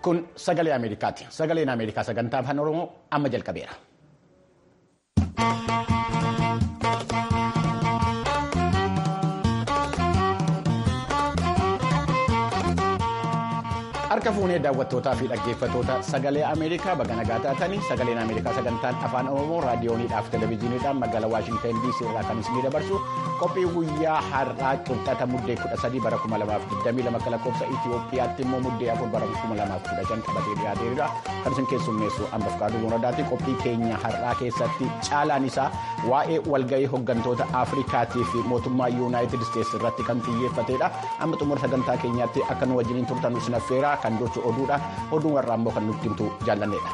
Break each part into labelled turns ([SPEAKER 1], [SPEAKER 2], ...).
[SPEAKER 1] Kun sagalee Ameerikaati. Sagaleen Ameerikaa sagantaa afaan Oromoo amma jalqabeera. Harka fuunee daawwattootaa fi dhaggeeffattoota sagalee Ameerikaa baga nagaa taatanii sagaleen Ameerikaa sagantaan afaan Oromoo raadiyooniidhaaf televezyiiniidhaan magaalaa Waashintan DC irraa kan isinii dabarsu qophii guyyaa har'aa qixxaata muddee 13 bara 2022 lakkoofsa Itiyoophiyaatti immoo muddee 4 bara 2015 qabatee dhiyaateera. Kan isin keessummeessu Ambaaf Kaaduu Boonadaati. Qophii keenya har'aa keessatti caalaan isaa waa'ee walgahii hooggantoota Afrikaatii fi mootummaa Yuunaayitid Isteetsi irratti kan xiyyeeffatedha. Amma xumura sagantaa keenyaatti akka nu wajjiniin turtan isin affeera. Kan gochuu oduudha. Oduun warraa immoo kan nutti himtu jaallanneedha.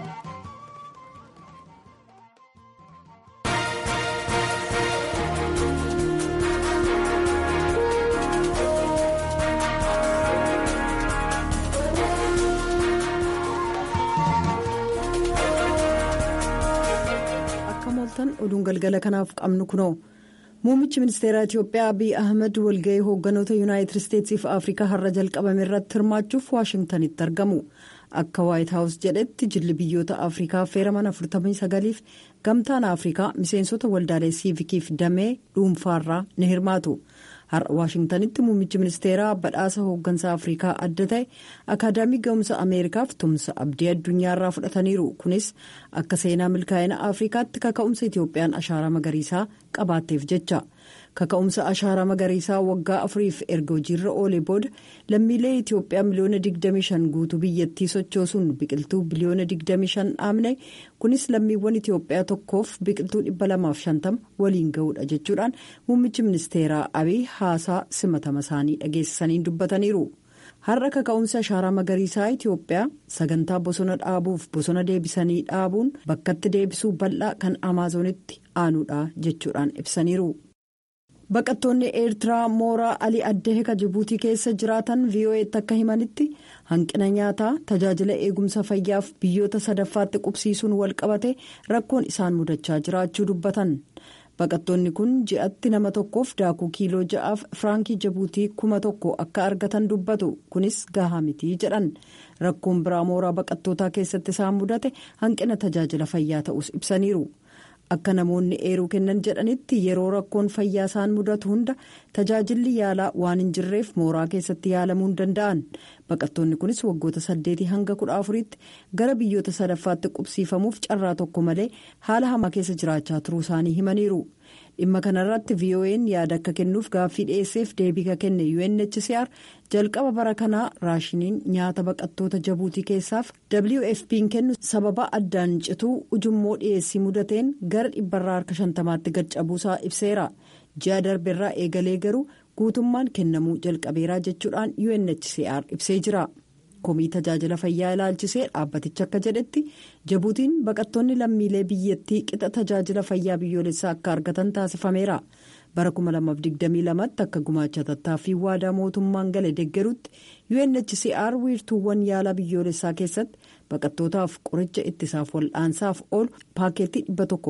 [SPEAKER 2] Akka mooltan oduun galgala kanaaf qabnu kunoo. Muummichi ministeeraa Itiyoophiyaa Abiy Ahmed walgahii hoogganoota Yuunaayitid Isteetsii fi Afrikaa har'a jalqabame irratti hirmaachuuf Waashingtanitti argamu. Akka Waayit Haawus jedhetti jilli biyyoota Afrikaa affeeraman 49f gamtaan Afrikaa miseensota waldaalee siivikiif damee dhuunfaarraa ni hirmaatu. Har'a Waashingtanitti muummichi ministeeraa badhaasa hooggansa Afrikaa adda ta'e akaadaamii ga'umsa Ameerikaaf tumsa abdii addunyaarraa fudhataniiru. Kunis akka seenaa milkaa'ina Afrikaatti kaka'umsa Itiyoophiyaan ashaaraa magariisaa qabaatteef jecha. Kaka'umsa ashaaraa magariisaa waggaa 4f erga hojiirra oolee booda lammiilee Itiyoophiyaa miliyoona 25 guutuu biyyattii sochoosuun biqiltuu biliyoona 25 dhaabne kunis lammiiwwan Itiyoophiyaa tokkoof biqiltuu 250 waliin ga'uudha jechuudhaan muummichi ministeeraa Abiy haasaa simatama isaanii dhageessisaniin dubbataniiru. Har'a kaka'umsa ashaaraa magariisaa Itiyoophiyaa sagantaa bosona dhaabuuf bosona deebisanii dhaabuun bakkatti deebisuu bal'aa kan Amaazonitti aanuudha jechuudhaan ibsaniiru. Baqattoonni Eertiraa mooraa Alii Addeeka Jibuutii keessa jiraatan VOA'tti akka himanitti hanqina nyaataa tajaajila eegumsa fayyaaf biyyoota sadaffaatti qubsiisuun walqabate rakkoon isaan mudachaa jiraachuu dubbatan. Baqattoonni kun ji'atti nama tokkoof daakuu kiiloo 6 firaankii Jibuutii 1,000 akka argatan dubbatu. Kunis gahaa mitii jedhan. Rakkoon biraa mooraa baqattootaa keessatti isaan mudate hanqina tajaajila fayyaa ta'us ibsaniiru. Akka namoonni eeruu kennan jedhanitti yeroo rakkoon fayyaa isaan mudatu hunda tajaajilli yaalaa waan hin jirreef mooraa keessatti yaalamuu hin danda'an. Baqattoonni kunis waggoota 8 hanga 14tti gara biyyoota sadaffaatti qubsiifamuuf carraa tokko malee haala hamaa keessa jiraachaa turuu isaanii himaniiru. Dhimma kanarratti VOA'n yaada akka kennuuf gaaffii dhiyeesseef deebii ka kenne UNHCR jalqaba bara kanaa raashiniin nyaata baqattoota Jibuutii keessaaf WFP'n kennu sababa addaan cituu ujummoo dhiyeessii mudateen gara 150tti gad cabuusaa ibseera. Ji'a darbeerraa eegalee garuu guutummaan kennamuu jalqabeeraa jechuudhaan UNHCR ibsee jira. Komii tajaajila fayyaa ilaalchisee dhaabbaticha akka jedhetti Jibuutiin baqattoonni lammiilee biyyattii qixa tajaajila fayyaa biyyoolessaa akka argatan taasifameera. Bara 2022tti akka gumaacha tattaaffii waadaa mootummaan gale deeggarutti UNHCR wiirtuuwwan yaalaa biyyoolessaa keessatti baqattootaaf qoricha ittisaaf wal'aansaaf oolu paaketii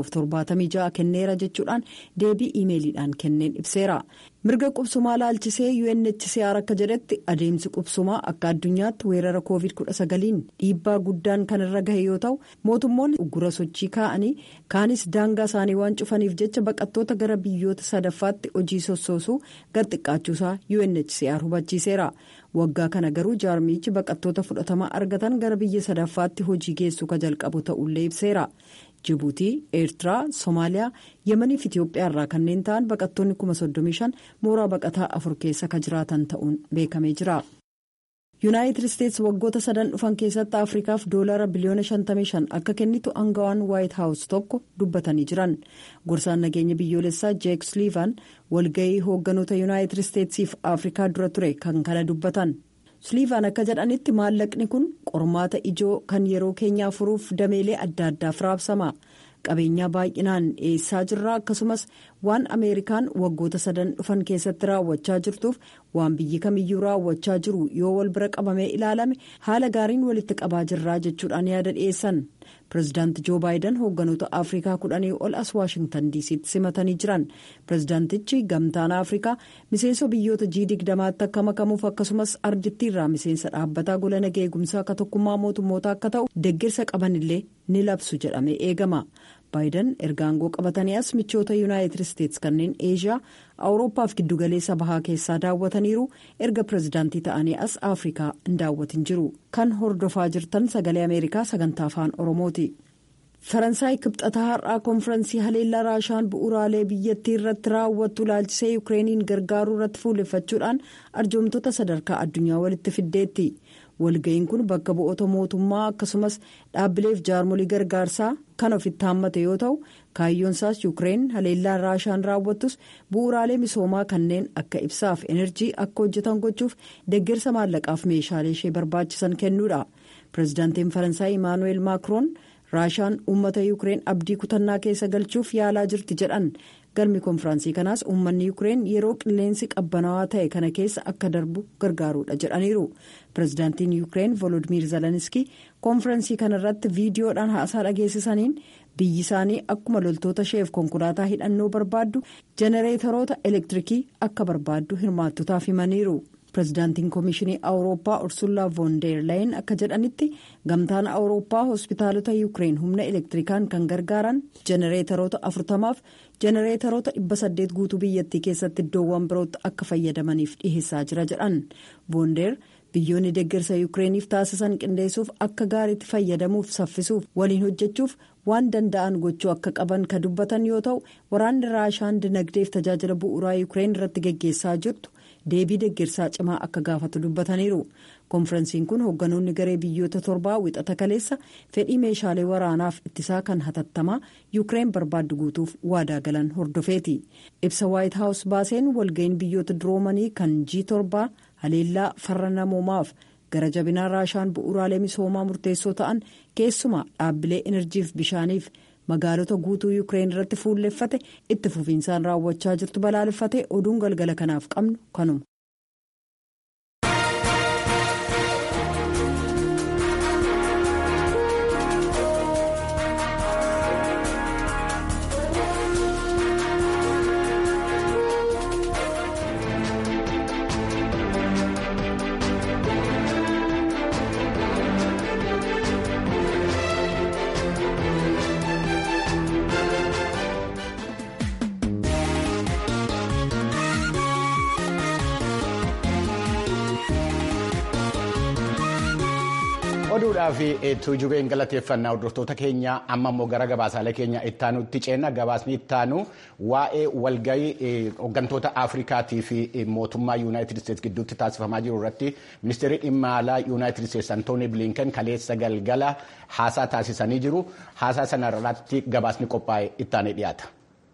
[SPEAKER 2] 176 kenneera jechuudhaan deebii iimeeliidhaan kenneen ibseera. Mirga qubsumaa ilaalchisee UNHCR akka jedhetti adeemsi qubsumaa akka addunyaatti weerara COVID-19 dhiibbaa guddaan kan irra gahe yoo ta'u mootummoonni uggura sochii kaa'anii kaanis daangaa isaanii waan cufaniif jecha baqattoota gara biyyoota sadaffaatti hojii sossoosuu gad xiqqaachuusaa UNHCR hubachiiseera. Waggaa kana garuu jaarmichi baqattoota fudhatama argatan gara biyya sadaffaatti hojii geessuu ka jalqabu ta'ullee ibseera. Jibuutii, Eertiraa, Somaaliyaa, Yemanii fi Itiyoophiyaa irraa kanneen ta'an baqattoonni 35,000 mooraa baqataa 4 keessa ka jiraatan ta'uun beekamee jira. Yuunaayitid Isteetsi waggoota 3 dhufan keessatti Afrikaaf $55 biliyoona akka kennitu aangawaan Waayit Haawus tokko dubbatanii jiran. Gorsaan nageenya biyyoolessaa Jeek Suliivaan walgahii hoogganoota Yuunaayitid Isteetsiif Afrikaa dura ture kan kana dubbatan. Suliivaan akka jedhanitti maallaqni kun qormaata ijoo kan yeroo keenyaa furuuf dameelee adda addaaf raabsama. Qabeenyaa baay'inaan dhiyeessaa jirra akkasumas waan Ameerikaan waggoota 3 dhufan keessatti raawwachaa jirtuuf waan biyyi kamiyyuu raawwachaa jiru yoo wal bira qabamee ilaalame haala gaariin walitti qabaa jirraa jechuudhaan yaada dhiyeessan. Pireezidaanti Joo Baayiden hoogganoota Afrikaa 10 ol as Waashingtan diisiitti simatanii jiran. Pireezidaantichi gamtaan Afrikaa miseensa biyyoota G20tti akka makamuuf akkasumas ardittiirraa miseensa dhaabbataa gola nagaa eegumsaa akka tokkummaa mootummootaa akka ta'u deeggarsa qabanillee ni labsu jedhamee eegama. Baayiden erga aangoo qabatanii as michoota Yuunaayitid Isteetsi kanneen Eeshiyaa, Awurooppaa fi giddugaleessa bahaa keessaa daawwataniiru. Erga pireezidaantii ta'anii as Afrikaa hin daawwatin jiru. Kan hordofaa jirtan sagalee Ameerikaa sagantaa afaan Oromooti. Faransaay kibxataa har'aa konfiraansii haleellaa Raashaan bu'uuraalee biyyattii irratti raawwattu ilaalchisee Yukireeniin gargaaruu irratti fuulleffachuudhaan arjoomtoota sadarkaa addunyaa walitti fiddeetti. Walga'iin kun bakka bu'oota mootummaa akkasumas dhaabbileef jaarmolii gargaarsaa kan ofitti haammate yoo ta'u, kaayyoon isaas Yukireen haleellaan Raashaan raawwattus bu'uuraalee misoomaa kanneen akka ibsaaf enerjii akka hojjetan gochuuf deeggarsa maallaqaaf meeshaalee ishee barbaachisan kennuudha. Pireezidaantiin Faransaay Imaanuweel Maakiroon Raashaan uummata Yukireen abdii kutannaa keessa galchuuf yaalaa jirti jedhan. Galmi konfiraansii kanaas uummanni Yukireen yeroo qilleensi qabbanaawaa ta'e kana keessa akka darbu gargaaruudha jedhaniiru. Pireezidaantiin Yukireen Volodimiir Zelenskii konfiraansii kanarratti viidiyoodhaan haasaa dhageessisaniin biyyi isaanii akkuma loltoota isheef konkolaataa hidhannoo barbaaddu jenereetaroota elektirikii akka barbaaddu hirmaattotaaf himaniiru. Pireezidaantiin Komishinii Awurooppaa Ursullaa von der Leyen akka jedhanitti gamtaan Awurooppaa hospitaalota Yukireen humna elektirikaan kan gargaaran jenereetaroota 40f jenereetaroota 800 guutuu biyyattii keessatti iddoowwan birootti akka fayyadamaniif dhiheessaa jira jedhan. Von der biyyoonni deeggarsa Yukireeniif taasisan qindeessuuf akka gaariitti fayyadamuuf saffisuuf waliin hojjechuuf waan danda'an gochuu akka qaban kan dubbatan yoo ta'u, waraanni Raashaan dinagdeef tajaajila bu'uuraa Yukireen irratti geggeessaa jirtu deebii deeggarsaa cimaa akka gaafatu dubbataniiru. Konfiraansiin kun hoogganoonni garee biyyoota 7 wixata kaleessa fedhii meeshaalee waraanaaf ittisaa kan hatattamaa Yukireen barbaaddu guutuuf waadaa galan hordofeeti. Ibsa Waayit Haawus baaseen walga'iin biyyoota duroomanii kan G7 haleellaa farra namoomaaf gara jabinaa Raashaan bu'uuraalee misoomaa murteessoo ta'an keessumaa dhaabbilee enerjiif bishaaniif magaalota guutuu Yukireen irratti fuulleffate itti fufiinsaan raawwachaa jirtu balaaleffate oduun galgala kanaaf qabnu kanuma.
[SPEAKER 1] oduudhaa fi tuujubeen galateeffannaa hordoftoota keenya amma immoo gara gabaasaalee keenya ittaanutti ceenna. Gabaasni ittaanu waa'ee walgahii hooggantoota Afrikaatii fi mootummaa Yuunaayitid Isteetsi gidduutti taasifamaa jiru irratti ministeerri dhimma alaa Yuunaayitid Isteetsi Antoonii Bilinken kaleessa galgala haasaa taasisanii jiru. Haasaa sana irratti gabaasni qophaa'e ittaanee dhiyaata.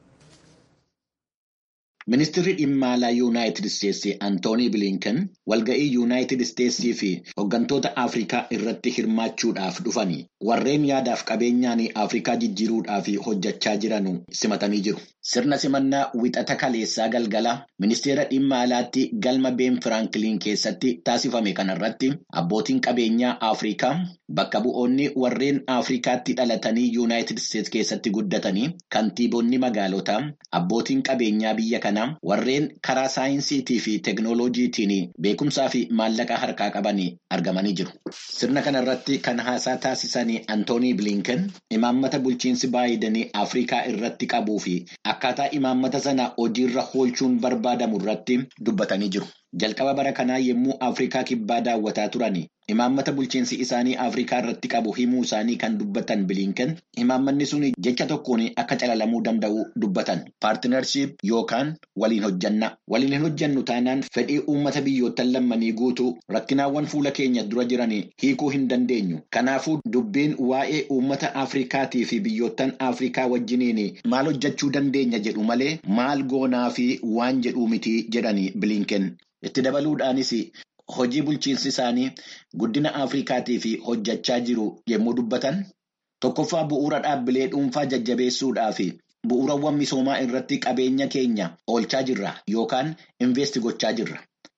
[SPEAKER 3] Ministeerri dhimma alaa Yuunaayitid Isteetsi Antoonii Bilinken walga'ii Yuunaayitid Isteetsii fi hooggantoota Afrikaa irratti hirmaachuudhaaf dhufanii warreen yaadaaf qabeenyaan Afrikaa jijjiiruudhaaf hojjechaa jiran simatanii jiru. Sirna simannaa wixata kaleessaa galgala ministeera dhimma alaatti galma Ben Firankiliin keessatti taasifame kanarratti abbootiin qabeenyaa Afrikaa bakka bu'oonni warreen Afrikaatti dhalatanii Yuunaayitid Isteetsi keessatti guddatanii kantiibonni magaalotaa abbootiin qabeenyaa biyya kanaa warreen karaa saayinsiitii fi teeknooloojiitiin beekumsaa fi maallaqa harkaa qabanii argamanii jiru. Sirna kanarratti kan haasaa taasisanii Antoonii Bilinken imaammata bulchiinsi Baayiden Afrikaa irratti qabuu fi akkaataa imaammata sana hojiirra oolchuun barbaadamu irratti dubbatanii jiru. Jalqaba bara kanaa yommuu Afrikaa kibbaa daawwataa turani imaammata bulchiinsi isaanii Afrikaa irratti qabu himuu isaanii kan dubbatan Bilinken imaammanni sun jecha tokkoon akka calalamuu danda'u dubbatan. Paartinarshiip yookaan waliin hojjanna. Waliin hin hojjannu taanaan fedhii uummata biyyoottan lammanii guutuu rakkinaawwan fuula keenya dura jiran hiikuu hin dandeenyu. Kanaafuu dubbiin waa'ee uummata Afrikaatii fi biyyoottan Afrikaa wajjiniin maal hojjechuu dandeenya jedhu malee maal goonaa fi waan jedhuu miti jedhani Bilinken. Itti dabaluudhaanis hojii bulchiinsi isaanii guddina Afrikaatii fi hojjechaa jiru yommuu dubbatan tokkoffaa bu'uura dhaabbilee dhuunfaa jajjabeessuudhaa fi bu'uurawwan misoomaa irratti qabeenya keenya oolchaa jirra yookaan investi gochaa jirra.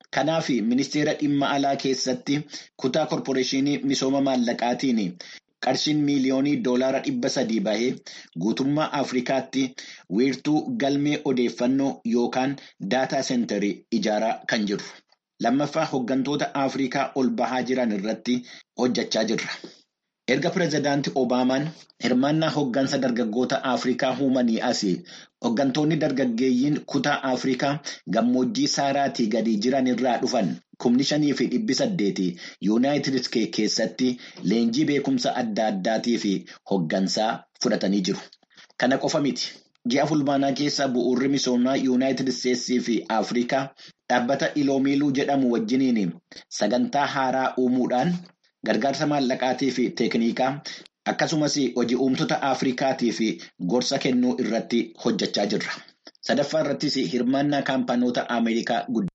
[SPEAKER 3] Kanaaf ministeera dhimma alaa keessatti kutaa korporeeshinii misooma maallaqaatiin qarshiin miiliyoonii $300 bahee guutummaa Afrikaatti wiirtuu galmee odeeffannoo yookaan daataa seenterii ijaaraa kan jiru. Lammaffaa hooggantoota Afrikaa ol bahaa jiran irratti hojjechaa jirra. Erga pireezidaantii Obaamaan hirmaannaa hooggansa dargaggoota Afrikaa uumanii asii hooggantoonni dargaggeeyyiin kutaa Afrikaa gammoojjii Saaraatii gadi jiran irraa dhufan 5,800 Yuunaayitid Isteetsi keessatti leenjii beekumsa adda addaatii fi hooggansaa fudhatanii jiru. Kana qofa miti. Ji'a fulbaanaa keessa bu'uurri misoomaa Yuunaayitid Isteetsii fi Afrikaa dhaabbata Iloomiiluu jedhamu wajjiniin sagantaa haaraa uumuudhaan gargaarsa maallaqaatii fi teeknikaa akkasumas hojii uumtoota Afrikaatii fi gorsa kennuu irratti hojjechaa jirra. Sadaffaa irrattis hirmaannaa kaampaanoota Ameerikaa guddaa.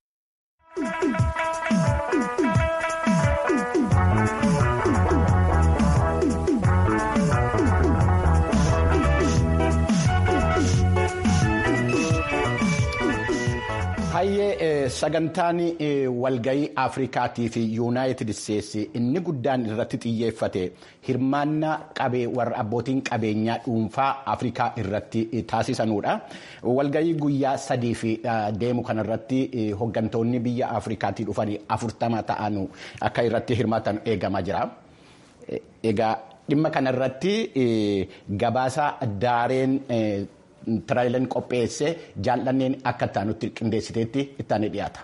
[SPEAKER 1] Hayyee sagantaan walgayii Afrikaatii fi Yuunaayitid Isteetsi inni guddaan irratti xiyyeeffate hirmaannaa warra abbootiin qabeenyaa dhuunfaa Afrikaa irratti taasisanudha. Walgayii guyyaa 3 deemu kanarratti hooggantoonni biyya Afrikaatii dhufanii 40 ta'an akka irratti hirmaatan eegamaa jira. Egaa dhimma kanarratti gabaasa daareen Tiraayileen qopheessee jaallanneen akka taanutti qindeessiteetti ittaanee dhiyaata.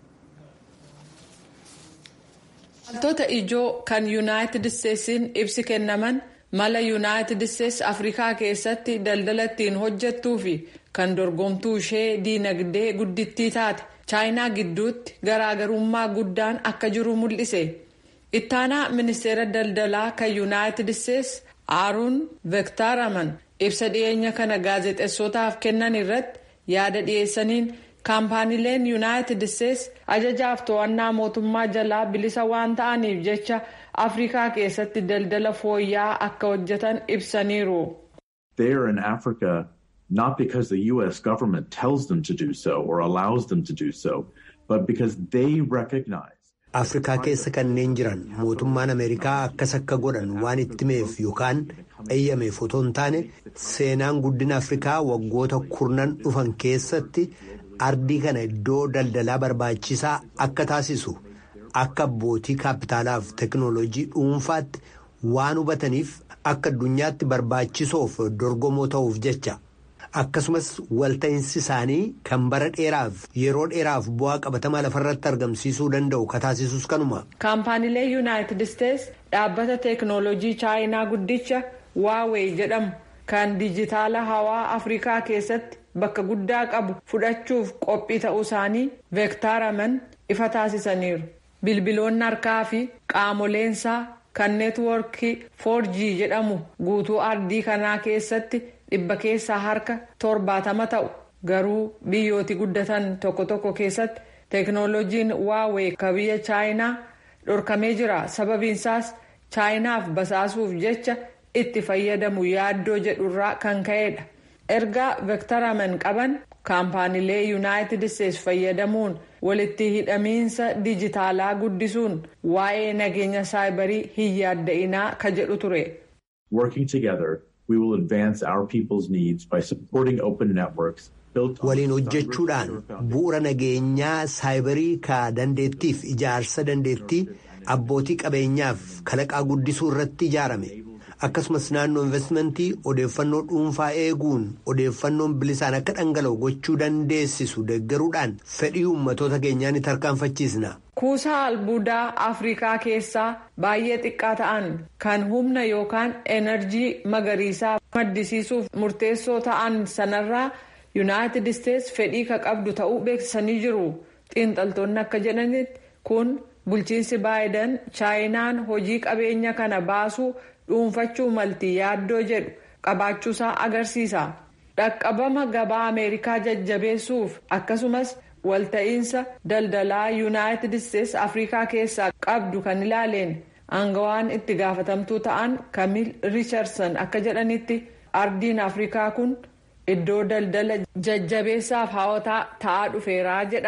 [SPEAKER 4] Wantoota ijoo kan Yuunaayitid Isteetsiin ibsi kennaman mala Yuunaayitid Isteetsi Afrikaa keessatti daldala ittiin hojjettuu fi kan dorgomtuu ishee diinagdee guddittii taate Chaayinaa gidduutti garaagarummaa guddaan akka jiru mul'ise. Ittaanaa ministeera daldalaa kan Yuunaayitid Isteetsi Aaron Vektaraman ibsa dhiyeenya kana gaazexeessotaaf kennan irratti yaada dhiyeessaniin kaampaaniileen Yuunaayitid Isteetsi ajajaaf to'annaa mootummaa jalaa bilisa waan ta'aniif jecha Afrikaa keessatti daldala fooyya'aa akka hojjetan ibsaniiru.
[SPEAKER 5] They are in Africa not because the U.S. government tells them to do so or allows them to do so, but because they recognize.
[SPEAKER 6] Afrikaa keessa kanneen jiran mootummaan Ameerikaa akkas akka godhan waan itti himeef yookaan eeyyameef otoo hin taane seenaan guddina Afrikaa waggoota 10 dhufan keessatti ardii kana iddoo daldalaa barbaachisaa akka taasisu akka abbootii kaapitaalaaf teekinooloojii dhuunfaatti waan hubataniif akka addunyaatti barbaachisoof dorgomoo ta'uuf jecha. Akkasumas walta'iinsi isaanii kan bara dheeraaf yeroo dheeraaf bu'aa qabatamaa lafarratti argamsiisuu danda'u kataasisus kanuma.
[SPEAKER 4] Kaampaaniilee Yuunaayitid Isteetsi dhaabbata teekinooloojii Chaayinaa guddicha Huawei jedhamu kan dijitaala hawaa Afrikaa keessatti bakka guddaa qabu fudhachuuf qophii ta'uu isaanii Vektaraman ifa taasisaniiru. Bilbiloonni harkaa fi qaamoleensaa kan neetwoorkii 4G jedhamu guutuu ardii kanaa keessatti. 100 keessaa harka 70 ta'u garuu biyyooti guddatan tokko keessatti teekinooloojiin Huawei kan biyya Chaayinaa dhorkamee jira. Sababiinsaas Chaayinaaf basaasuuf jecha itti fayyadamu yaaddoo jedhurraa kan ka'edha. Ergaa Vektaraman qaban kaampaaniilee Yuunaayitid Isteetsi fayyadamuun walitti hidhamiinsa dijitaalaa guddisuun waa'ee nageenya saayibarii hin yaadda'inaa ka jedhu ture.
[SPEAKER 5] Working together. We will advance our people's needs by supporting open networks built on.
[SPEAKER 6] Waliin hojjechuudhaan bu'uura nageenyaa saayibarii ka dandeettiif ijaarsa dandeettii abbootii qabeenyaaf kalaqaa guddisuu irratti ijaarame. Akkasumas naannoo investimentii odeeffannoo dhuunfaa eeguun odeeffannoon bilisaan akka dhangala'u gochuu dandeessisu deeggaruudhaan fedhii uummatoota keenyaa ni tarkaanfachiisna.
[SPEAKER 4] Kuusaa albuudaa Afrikaa keessaa baay'ee xiqqaa ta'an kan humna yookaan enerjii magariisaa maddisiisuuf murteessoo ta'an sanarraa Yuunaayitid Isteetsi fedhii ka qabdu ta'uu beeksisanii jiru. Xiinxaltoonni akka jedhanitti kun bulchiinsi Baayiden Chaayinaan hojii qabeenya kana baasuu dhuunfachuu malti yaaddoo jedhu qabaachuusaa agarsiisa. Dhaqqabama gabaa Ameerikaa jajjabeessuuf akkasumas walta'iinsa daldalaa Yuunaayitid Isteetsi Afrikaa keessaa qabdu kan ilaaleen aangawaan itti gaafatamtuu ta'an Kamil Riicharsan akka jedhanitti ardiin Afrikaa kun iddoo daldala jajjabeessaaf hawwataa ta'aa dhufeeraa jedhan.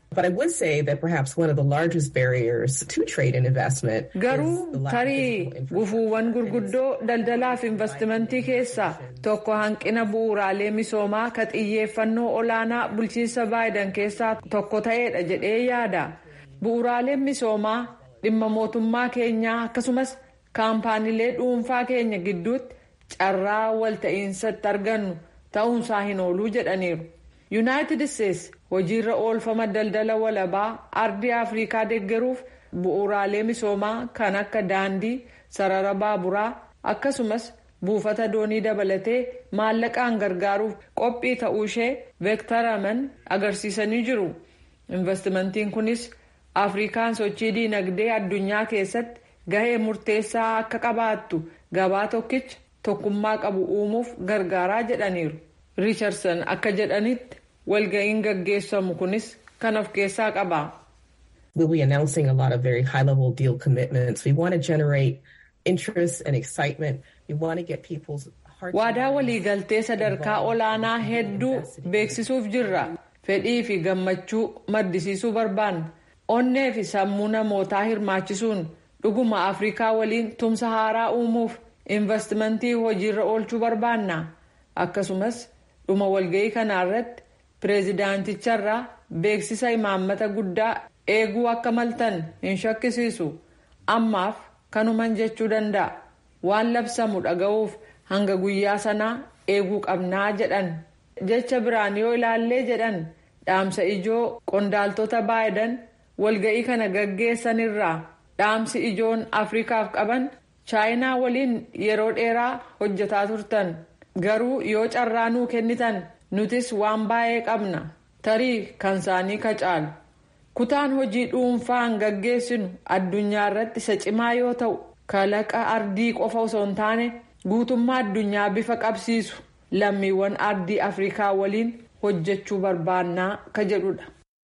[SPEAKER 7] But I would say that perhaps one of the largest barriers to trade and investment
[SPEAKER 4] garuu tarii gufuuwwan gurguddoo daldalaaf investimentii keessaa tokko hanqina bu'uuraalee misoomaa ka xiyyeeffannoo olaanaa bulchiinsa Baayiden keessaa tokko ta'eedha jedhee yaada. Bu'uuraaleen misoomaa dhimma mootummaa keenyaa akkasumas kaampaaniilee dhuunfaa keenya gidduutti carraa walta'iinsatti argannu ta'uunsaa hin ooluu jedhaniiru. Yuunaayitid Isteetsi hojiirra oolfama daldala walabaa ardii Afrikaa deeggaruuf bu'uuraalee misoomaa kan akka daandii, sarara baaburaa akkasumas buufata doonii dabalatee maallaqaan gargaaruuf qophii ta'uu ishee veektaraman agarsiisanii jiru. Investimentiin kunis Afrikaan sochii diinagdee addunyaa keessatti gahee murteessaa akka qabaattu gabaa tokkicha tokkummaa qabu uumuuf gargaaraa jedhaniiru. Richardson akka jedhanitti walga'iin gaggeessamu kunis kan of keessaa qaba.
[SPEAKER 7] We'll be announcing a lot of very high-level deal commitments. We want to generate interest and excitement. We want to get people's hearts.
[SPEAKER 4] Waadaa waliigaltee sadarkaa olaanaa hedduu beeksisuuf jirra. Fedhii fi gammachuu maddisiisuu barbaanna. Onnee fi sammuu namootaa hirmaachisuun dhuguma Afrikaa waliin tumsa haaraa uumuuf investimentii hojiirra oolchuu barbaanna. Akkasumas dhuma walga'ii kanarratti pireezidaanticharraa beeksisa imaammata guddaa eeguu akka maltan hin shakkisiisu. Ammaaf kanuman jechuu danda'a. Waan labsamu dhaga'uuf hanga guyyaa sanaa eeguu qabnaa jedhan. Jecha biraan yoo ilaallee jedhan dhaamsa ijoo qondaaltota Baayiden walga'ii kana gaggeessanirraa dhaamsi ijoon Afrikaaf qaban chaayinaa waliin yeroo dheeraa hojjetaa turtan. Garuu yoo carraa nuu kennitan nutis waan baay'ee qabna. Tarii kan isaanii kacaalu. Kutaan hojii dhuunfaan gaggeessinu addunyaa irratti isa cimaa yoo ta'u kalaqa ardii qofa osoo hin taane guutummaa addunyaa bifa qabsiisu lammiiwwan ardii Afrikaa waliin hojjechuu barbaannaa ka jedhudha.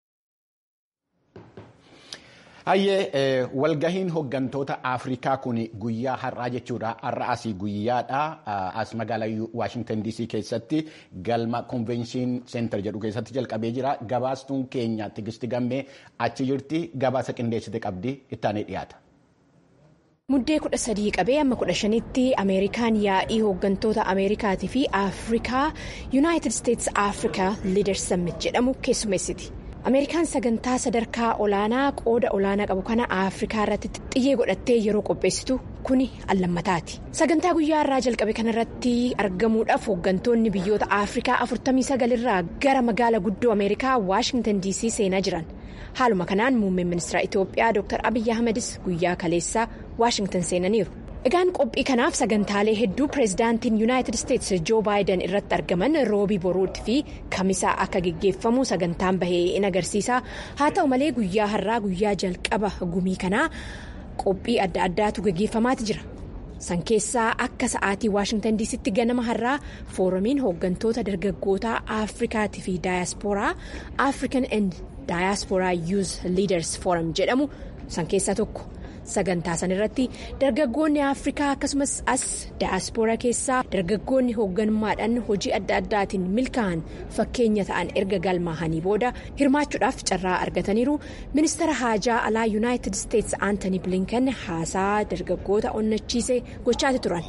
[SPEAKER 1] Hayyee walgahiin hooggantoota Afrikaa kun guyyaa har'aa jechuudha. Har'a asii guyyaadha. As magaalaa Waashingtan DC keessatti galma konvenshin seentar jedhu keessatti jalqabee jira. Gabaastuun keenya Tigisti Gammee achi jirti. Gabaasa qindeessite qabdi ittaanee dhiyaata.
[SPEAKER 8] Muddee 13 qabee amma 15tti Ameerikaan yaa'ii hooggantoota Ameerikaatii fi Afrikaa Yuunaayitid Isteetsi Afrikaa Liiders Sammit jedhamu keessummeessiti. Ameerikaan sagantaa sadarkaa olaanaa qooda olaanaa qabu kana Afrikaa irratti xiyyee godhattee yeroo qopheessitu kuni allammataati. Sagantaa guyyaa irraa jalqabe kanarratti argamuudhaaf hooggantoonni biyyoota Afrikaa 49 irraa gara magaala guddoo Ameerikaa Waashingtan DC seenaa jiran. Haaluma kanaan muummeen ministeera Itoophiyaa Dr. Abiyyi Ahmedis guyyaa kaleessaa Waashingtan seenaniiru. Egaan qophii kanaaf sagantaalee hedduu pireezidaantiin Yuunaayitid Isteetsi Joo Baayiden irratti argaman roobii boruutti fi kamisaa akka geggeeffamu sagantaan bahee in agarsiisa. Haa ta'u malee guyyaa har'aa guyyaa jalqaba gumii kanaa qophii adda addaatu geggeeffamaati jira. San keessaa akka sa'aatii Waashingtan DC'tti ganama har'aa foorumiin hooggantoota dargaggoota Afrikaatii fi Daayaspooraa African and Diaspora Youth Leaders Forum jedhamu san keessaa tokko. Sagantaa san irratti dargaggoonni Afrikaa akkasumas as daayaspooraa keessaa dargaggoonni hoogganummaadhaan hojii adda addaatiin milkaa'an fakkeenya ta'an erga galmaahanii booda hirmaachuudhaaf carraa argataniiru. Ministeera haajaa alaa Yuunaayitid Isteetsi Aantanii Bilinkan haasaa dargaggoota onnachiisee gochaati turan.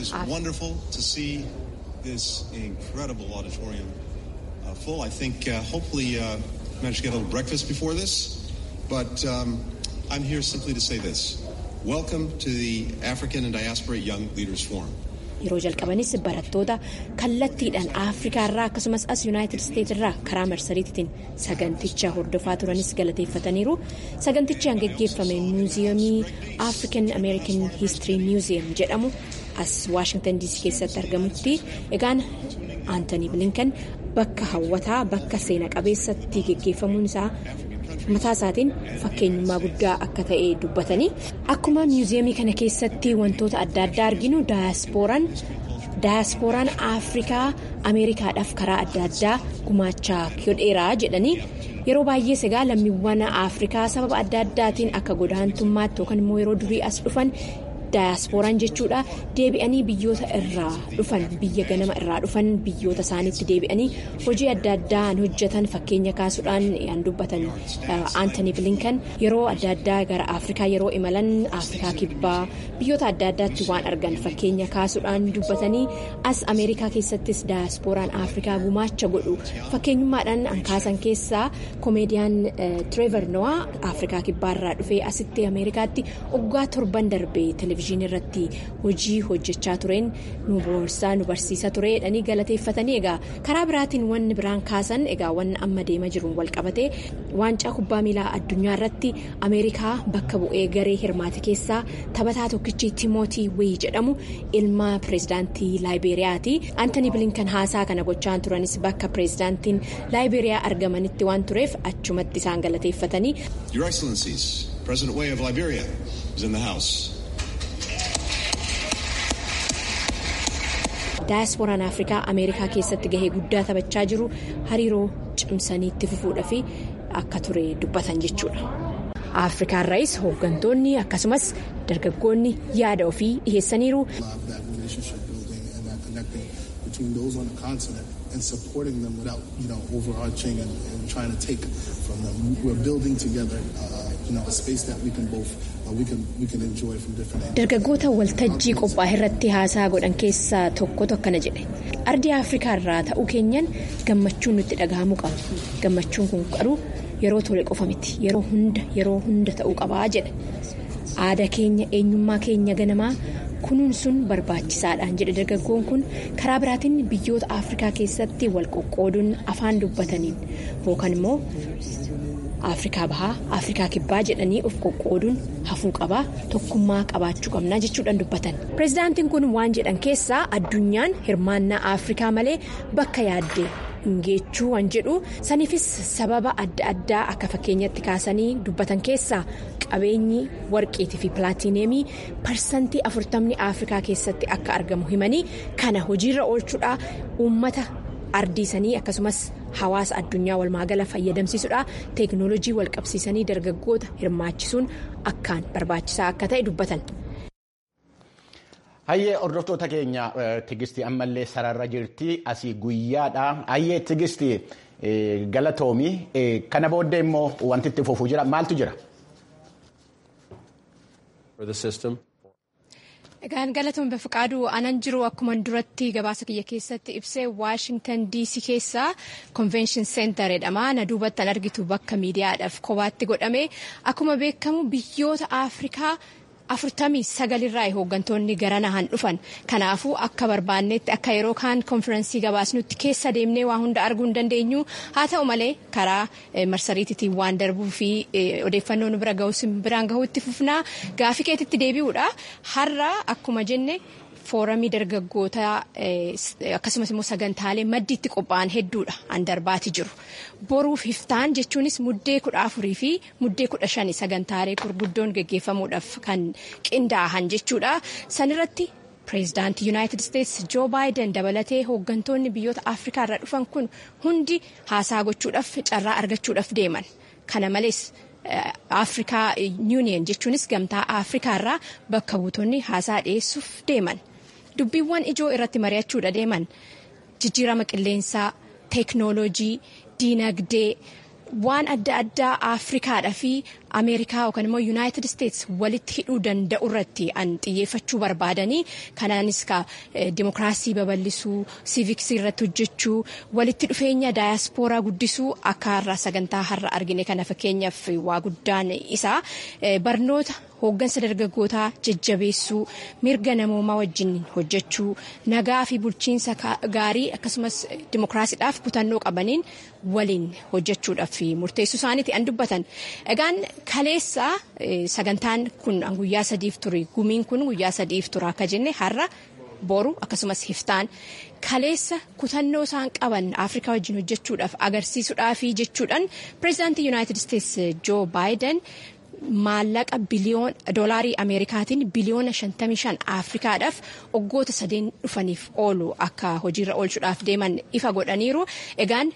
[SPEAKER 9] I'm here simply to say this. Welcome to the African and Diaspora Young Leaders Forum.
[SPEAKER 8] Yeroo jalqabanis barattoota kallattiidhaan Afrikaa irraa akkasumas as Yuunaayitid Isteetsi irraa karaa marsariitiin saganticha hordofaa turanis galateeffataniiru. Sagantichaan geggeeffame muuziyamii African American History Museum jedhamu as Waashingtan DC keessatti argamutti. Egaan Aantanii Bilinkan bakka hawwataa bakka seena qabeessatti geggeeffamuun isaa mataa isaatiin fakkeenyummaa guddaa akka ta'e dubbatanii akkuma muuziyamii kana keessatti wantoota adda addaa arginu daayaaspooraan Afrikaa Ameerikaadhaaf karaa adda addaa gumaachaa godheeraa jedhanii yeroo baay'ee segaa lammiiwwan Afrikaa sababa adda addaatiin akka godaantummaatti yookaan immoo yeroo durii as dhufan daayaaspooraan jechuudha deebi'anii biyyoota irraa dhufan biyya ganama irraa dhufan biyyoota isaaniitti deebi'anii hojii adda addaan hojjetan fakkeenya kaasuudhaan yaan dubbatan Anthony Blinken yeroo adda addaa gara Afrikaa yeroo imalan Afrikaa kibbaa biyyoota adda addaatti waan argan fakkeenya kaasuudhaan dubbatanii as Ameerikaa keessattis daayaaspooraan Afrikaa gumaacha godhu fakkeenyummaadhaan ankaasan keessaa komeediyaan Trevor Noah Afrikaa kibbaarraa dhufee asitti Ameerikaatti waggaa 7 darbee televezyiinii irratti hojii hojjechaa tureen nu barsiisa tureedhanii galateeffatanii egaa karaa biraatiin wanni biraan kaasan egaa wanni amma deema jiruun wal qabatee waancaa kubbaa miilaa addunyaa irratti Ameerikaa bakka bu'ee garee hirmaate keessaa taphataa tokkichi Timootii Wii jedhamu ilma pireezidaantii Laayiberiyaati. Anthony Blinken haasaa kana gochaan turanis bakka pireezidaantiin Laayiberiyaa argamanitti waan tureef achumatti isaan galateeffatanii.
[SPEAKER 9] Your Excellencies, President Wei of Liberia is in the house.
[SPEAKER 8] Daayaaspooraan Afrikaa Ameerikaa keessatti gahee guddaa taphachaa jiru hariiroo cimsanii itti fufuudhaaf akka ture dubbatan jechuudha. Afrikaarraayis hooggantoonni akkasumas dargaggoonni yaada ofii dhiheessaniiru.
[SPEAKER 10] And supporting them without, overarching and trying to take from them. We're building together, a space that we can both we can enjoy from different angles.
[SPEAKER 8] Dargaggoota waltajjii qophaa'e irratti haasaa godhan keessaa tokkotu akkana jedhe. Ardii Afrikaa irraa ta'uu keenyan gammachuun nutti dhagahamuu qaba. Gammachuun kun garuu yeroo tole qofa miti. Yeroo hunda ta'uu qabaa jedhe. Aadaa keenya eenyummaa keenya ganamaa kunuunsuun barbaachisaadhaan jedhe dargaggoon kun karaa biraatiin biyyoota Afrikaa keessatti wal qoqqooduun afaan dubbataniin yookaan immoo Afrikaa bahaa Afrikaa kibbaa jedhanii of qoqqooduun hafuu qabaa tokkummaa qabaachuu qabnaa jechuudhaan dubbatan. Pireezidaantiin kun waan jedhan keessaa addunyaan hirmaannaa Afrikaa malee bakka yaaddee hingeechuu waan jedhu saniifis sababa adda addaa akka fakkeenyatti kaasanii dubbatan keessaa qabeenyi warqiitii fi pilaatineemii parsantii 40 Afrikaa keessatti akka argamu himanii kana hojiirra oolchuudha uummata ardiisanii akkasumas hawaasa addunyaa walmaagala fayyadamsiisuudha teeknooloojii walqabsiisanii dargaggoota hirmaachisuun akkaan barbaachisaa akka ta'e dubbatan.
[SPEAKER 1] Hayyee hordoftoota keenya Tigistii ammallee sararra jirti asii guyyaadha. Hayyee Tigistii galatoomii kana booddee immoo wanti itti fufuu jira maaltu jira?
[SPEAKER 8] Egaan galatoon Bafqaaduu anan jiru akkuma duratti gabaasa kiyya keessatti ibsee Washington DC keessaa Convention Center jedhama. Na duubattan argitu bakka miidiyaadhaaf kophaatti godhame akkuma beekamu biyyoota Afrikaa 49 irraa hooggantoonni garanahan dhufan kanaafuu akka barbaannetti akka yeroo kaan konfiraansii gabaasnutti keessa deemnee waa hunda arguu hin dandeenyu haa ta'u malee karaa marsariitiitiin waan darbuu fi odeeffannoo nu bira biraan gahuutti fufnaa gaafii keetitti deebi'uudha har'a akkuma jenne fooramii dargaggootaa akkasumas immoo sagantaalee maddiitti qophaa'an hedduudha an darbaati jiru boruuf hiftaan jechuunis muddee 14 fi muddee 15 sagantaalee gurguddoon geggeeffamuudhaaf kan qindaa'an jechuudha sanirratti pireezidaantii Yuunaayitid Isteetsi Joo Baayiden dabalatee hooggantoonni biyyoota Afrikaa irraa dhufan kun hundi haasaa gochuudhaaf carraa argachuudhaaf deeman kana malees Afrikaa Union jechuunis gamtaa Afrikaa irraa bakka buutonni haasaa dhiyeessuuf deeman. Dubbiiwwan ijoo irratti mari'achuudha deeman jijjiirama qilleensaa teeknooloojii diinagdee waan adda addaa Afrikaadhaa fi Ameerikaa yookaan immoo Yuunaayitid Isteetsi walitti hidhuu danda'u irratti an xiyyeeffachuu barbaadanii kanaanis dimokiraasii babal'isuu siiviksii irratti hojjechuu walitti dhufeenya daayaspooraa guddisuu akka har'a sagantaa har'a argine kana fakkeenyaaf waa guddaan isaa barnoota hooggansa dargaggootaa jajjabeessuu mirga namoomaa wajjin hojjechuu nagaa fi bulchiinsa gaarii akkasumas dimokiraasiidhaaf kutannoo qabaniin waliin hojjechuudhaaf murteessuu isaaniiti an dubbatan egaan kaleessa sagantaan kun guyyaa 3 ture gumiin kun guyyaa 3 tura akka jenne har'a boru akkasumas hiftaan kaleessa kutannoo isaan qaban Afrikaa wajjin hojjechuudhaaf agarsiisuudhaaf jechuudhaan pireezidaantii Yuunaayitid Isteetsi Joo Baayiden maallaqa doolaarii Ameerikaatiin biliyoona 55 Afrikaadhaaf waggoota 3 dhufaniif oolu akka hojiirra oolchuudhaaf deeman ifa godhaniiru egaan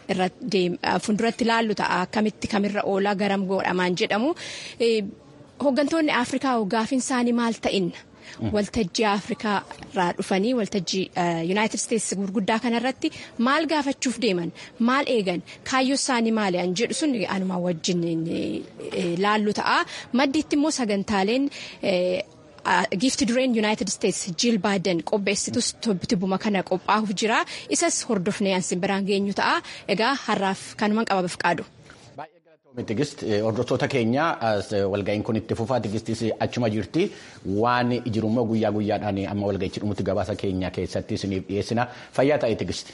[SPEAKER 8] funduratti ilaallu ta'a akkamitti kamirra oolaa garam godhamaan jedhamu hooggantoonni Afrikaa gaafiin isaanii maal ta'in waltajjii Afrikaa irraa dhufanii waltajjii Yuunaayitid Isteetsi gurguddaa kanarratti maal gaafachuuf deeman maal eegan kaayyoo isaanii maali an jedhu sun anuma wajjin laallu ta'a. Maddiitti immoo sagantaaleen giifti dureen Yuunaayitid Isteetsi Jiil Baaden qopheessitus tibbuma kana qophaa'uuf jira. Isas hordofnee ansin biraan geenyu ta'a. Egaa har'aaf kanumaan qabaaf qaadu.
[SPEAKER 1] Tigist hordoftoota keenya walga'iin kun itti fufaa tigistis achuma jirti waan jirummoo guyyaa guyyaadhaan amma walga'ichi dhumutti gabaasa keenya keessatti isiniif dhiyeessina fayyaa ta'e tigist.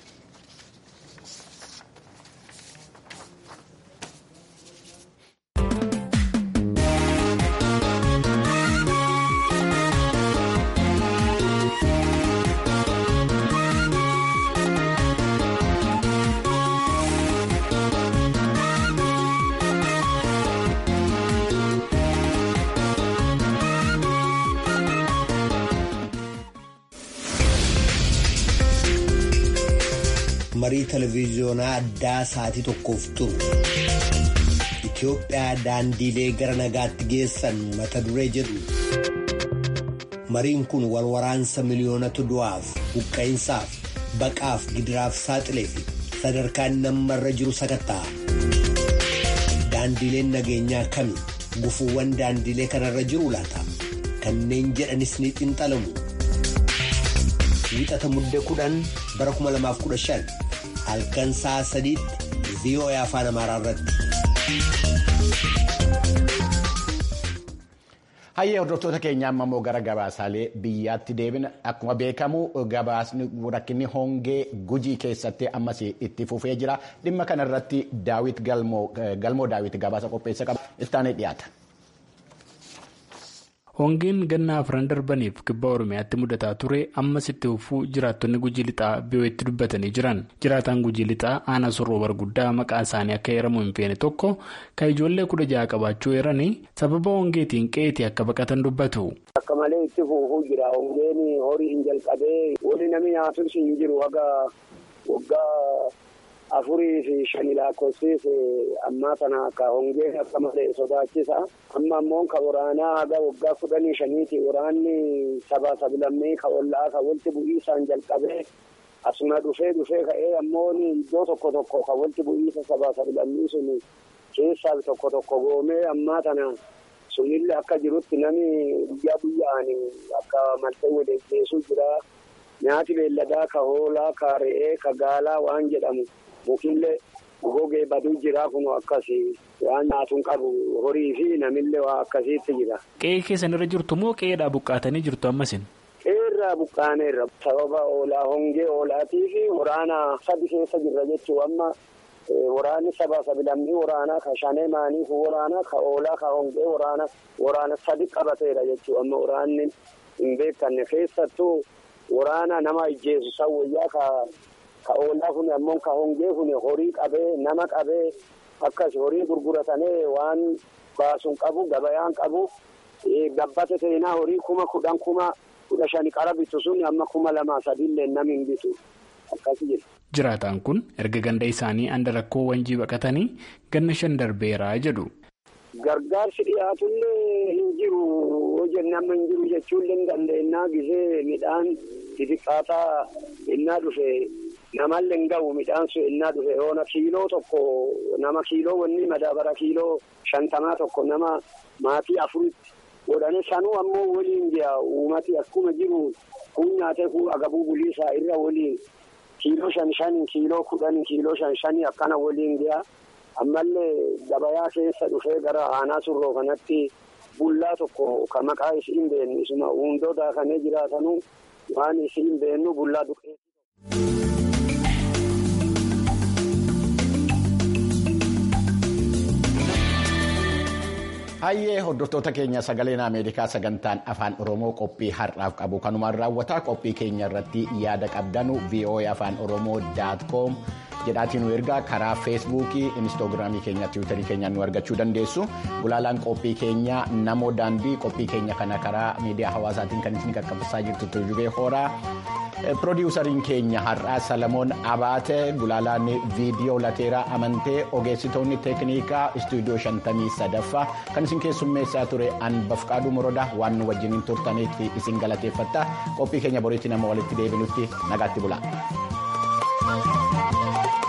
[SPEAKER 6] marii televiziyoonaa addaa sa'aatii tokkoof turu Itoophiyaa daandiilee gara nagaatti geessan mata duree jedhu. Mariin kun wal waraansa miliyoonatu du'aaf buqqa'insaaf baqaaf gidiraaf saaxilee fi sadarkaan namarra jiru sakatta'a. Daandiileen nageenyaa kami gufuuwwan daandiilee kanarra jiru laata kanneen jedhanis ni xinxalamu. Wiixata muddee 10 bara 2015 halkan sa'a 3tti VOA Afaan Amaaraa irratti.
[SPEAKER 1] Hayyee hordoftoota keenya amma immoo gara gabaasaalee biyyaatti deebina. Akkuma beekamu gabaasni rakkinni hongee Gujii keessatti ammas itti fufee jira. Dhimma kanarratti Daawit Galmoo Daawit gabaasa qopheessa qaba. Istaanee dhiyaata.
[SPEAKER 11] Hongeen ganna afran darbaniif kibba Oromiyaatti mudataa ture ammas itti fufuu jiraattonni Gujii lixaa BO'tti dubbatanii jiran. Jiraataan Gujii lixaa aanaa sorroo barguddaa maqaa isaanii akka heeramu hin feene tokko kan ijoollee 16 qabaachuu eeranii sababa hongeetiin qe'eetii akka baqatan dubbatu.
[SPEAKER 12] Akka malee itti fufuu jira. Hongeen horii hin jalqabee wali namni nyaatus hin jiru haga waggaa 4 fi 5 lakkoofsis ammaa kana akka hongeen akka malee sodaachisa. Amma ammoo ka waraanaa haga waggaa 15 waraanni sabaa sablammii ka ollaa ka walitti bu'iisaan jalqabee asuma dhufee ka'ee ammoo iddoo tokko ka walitti bu'iisa sabaa sablammii sun keessaa tokko goomee ammaa kana sunillee akka jirutti namni guyyaa guyyaan akka maltee waleessu jira. Nyaati beelladaa ka hoolaa ka re'ee ka gaalaa waan jedhamu mukillee gogee baduu jira kun akkasii waan nyaatuun qabu horii fi namillee waa akkasiitti jira.
[SPEAKER 11] Qe'ee keessan irra jirtu moo qe'eedhaa buqqaatanii jirtu ammasin?
[SPEAKER 12] Qe'eerraa buqqaaneerra sababa hongee hoolaatii fi waraana 3 keessa jirra jechuun amma waraanni sabaa sablammii waraanaa ka shanee maaniif waraanaa ka hoolaa ka hongee waraana 3 qabateera jechuun amma waraanni hin beekanne keessattuu waraana nama ijjeesu sawwayyaa ka oolaa kun ammoo ka hongee kun horii qabee nama qabee akkas horii gurguratanii waan baasuun qabu gabayaan qabu gabbate seenaa horii 10,000 qara bitu sun amma 2,000 illee namni hin bitu akkas jira.
[SPEAKER 11] Jiraataan kun erga ganda isaanii anda rakkoo wanjii baqatanii ganna 5 darbeeraa jedhu.
[SPEAKER 12] Gargaarsi dhiyaatullee hin jiru hojii nama hin jiru jechuun hin dandeenyaa gisee midhaan xixiqqaataa innaa dhufe namallee hin ga'u midhaan sun innaa dhufe yoona kiiloo tokko nama kiiloo wanni madaabara kiiloo 50 tokko nama maatii 4 godhane sanuu ammoo waliin ji'a uummati akkuma jiru kun nyaatee kun agabuu buliisaa irra waliin kiiloo 5 kiiloo 10 kiiloo 5 akkana waliin ji'a. Ammallee gabayaa keessa dhufee gara aanaa surroo kanatti bullaa tokko ka maqaa isiin beennu isuma hundoo daakanee jiraatanuu waan isiin beennu bullaa duqee.
[SPEAKER 1] Hayyee hordoftoota keenya sagaleen Ameerikaa sagantaan afaan Oromoo qophii har'aaf qabu kanumaan raawwataa qophii keenya irratti yaada qabdanu VOA afaan Oromoo.com jedhaatiin nu ergaa karaa feesbuukii inistoogiraamii keenya tiwiitarii keenyaan nu argachuu dandeessu. Gulaalaan qophii keenya namoo daandii qophii keenya kana karaa miidiyaa hawaasaatiin kan isin qaqqabsiisaa jirtu Tuujubee Hooraa. Piroodyuusariin keenya har'aa Salamoon Abaate gulaalaan viidiyoo Lateeraa Amantee ogeessitoonni teeknikaa istuudiyoo 53ffaa kan isin keessummeessaa ture Anbafqaaduu Morodaa waan nu wajjiniin turtaniif isin galateeffanna. Qophii keenya boriitti nama walitti deebinutti nagaatti bulaa.